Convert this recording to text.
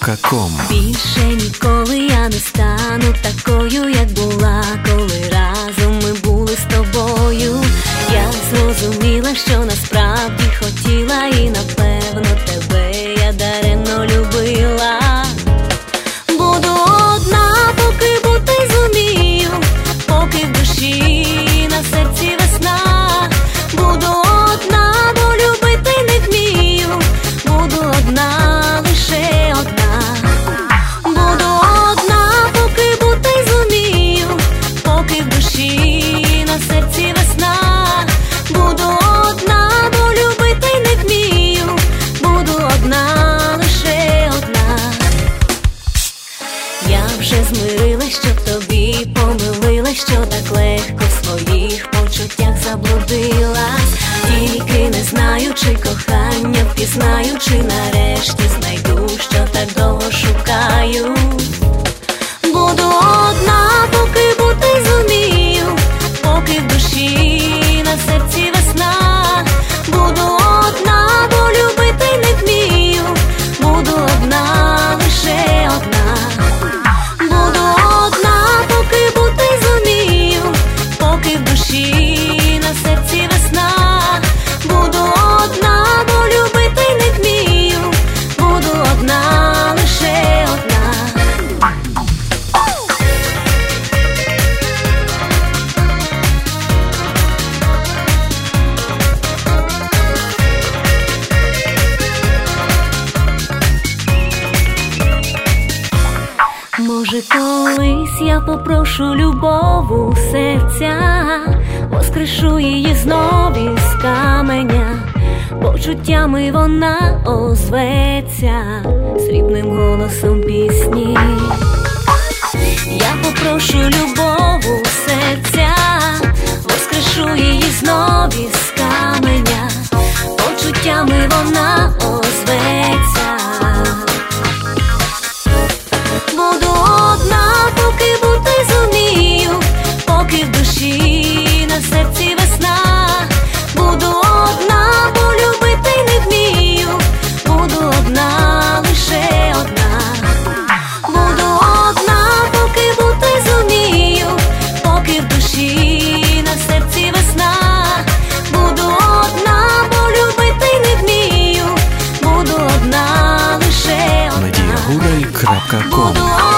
Nadія.com. Більше ніколи я не стану такою, як була, коли разом ми були з тобою. Я зрозуміла, що насправді хотіла, і напевно тебе я даремно любила. Буду одна, поки бути зумію, поки в душі, на серці весна. Буду одна, бо любити не вмію. Буду одна, лише одна. Буду одна, поки бути зумію, поки в душі, на серці весна. Буду одна, бо любити не вмію. Буду одна, лише одна. Я вже змирилась, що тобі помилилась, що так легко в своїх почуттях заблудилась. Тільки не знаю, чи кохання впізнаю, чи нарешті знайду, що так довго шукаю. Буду одна, поки бути зумію, поки в душі, на серці весна. Буду одна, бо любити не вмію. Буду одна, лише одна. Буду одна, поки бути зумію, поки в душі, на серці весна. Буду одна, бо любити не вмію. Буду одна, лише одна. Може, колись я попрошу любов у серця, воскрешу її знов із каменя, почуттями вона озветься срібним голосом пісні. Я попрошу любов у серця, воскрешу її знов із каменя, почуттями вона озветься. Буду одна, поки бути зумію, поки в душі, на серці весна. Буду одна, бо любити не вмію. Буду одна, лише одна. Буду одна, поки бути зумію, поки в душі, на серці весна. Буду одна, бо любити не вмію. Буду одна, лише одна. Nadія.com.